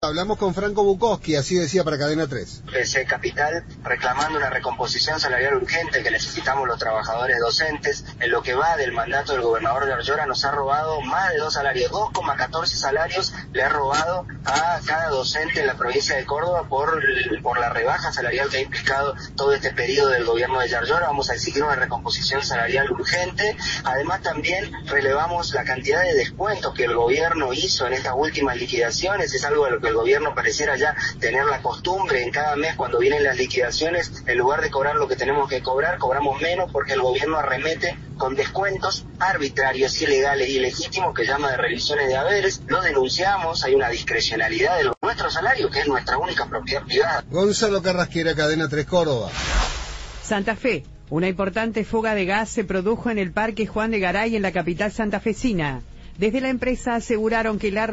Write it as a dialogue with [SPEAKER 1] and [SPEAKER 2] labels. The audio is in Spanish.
[SPEAKER 1] Hablamos con Franco Bukowski, así decía para Cadena 3.
[SPEAKER 2] PC Capital reclamando una recomposición salarial urgente que necesitamos los trabajadores docentes. En lo que va del mandato del gobernador de Ayora nos ha robado más de 2 salarios, 2,14 salarios le ha robado a cada docente en la provincia de Córdoba por la rebaja salarial que ha implicado todo este periodo del gobierno de Ayora. Vamos a exigir una recomposición salarial urgente. Además también relevamos la cantidad de descuentos que el gobierno hizo en estas últimas liquidaciones. Es algo de lo que el gobierno pareciera ya tener la costumbre en cada mes cuando vienen las liquidaciones, en lugar de cobrar lo que tenemos que cobrar, cobramos menos porque el gobierno arremete con descuentos arbitrarios, ilegales y ilegítimos que llama de revisiones de haberes. Lo denunciamos, hay una discrecionalidad de nuestro salario, que es nuestra única propiedad privada.
[SPEAKER 1] Gonzalo Carrasquera, Cadena 3 Córdoba.
[SPEAKER 3] Santa Fe. Una importante fuga de gas se produjo en el Parque Juan de Garay en la capital santafesina. Desde la empresa aseguraron que el